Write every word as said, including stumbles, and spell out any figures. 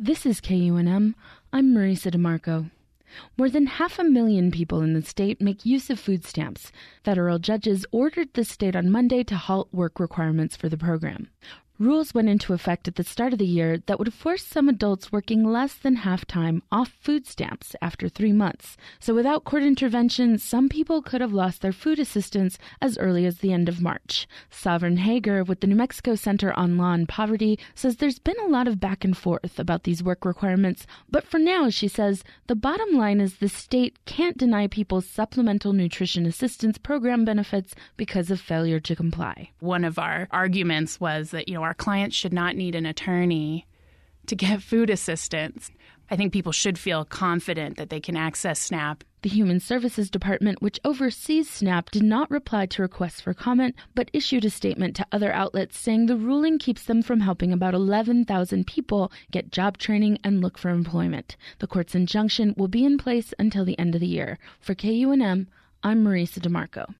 This is K U N M. I'm Marisa DeMarco. More than half a million people in the state make use of food stamps. Federal judges ordered the state on Monday to halt work requirements for the program. Rules went into effect at the start of the year that would force some adults working less than half-time off food stamps after three months. So without court intervention, some people could have lost their food assistance as early as the end of March. Sovereign Hager with the New Mexico Center on Law and Poverty says there's been a lot of back and forth about these work requirements, but for now, she says, the bottom line is the state can't deny people supplemental nutrition assistance program benefits because of failure to comply. One of our arguments was that, you know, our clients should not need an attorney to get food assistance. I think people should feel confident that they can access SNAP. The Human Services Department, which oversees SNAP, did not reply to requests for comment, but issued a statement to other outlets saying the ruling keeps them from helping about eleven thousand people get job training and look for employment. The court's injunction will be in place until the end of the year. For K U N M, I'm Marisa DeMarco.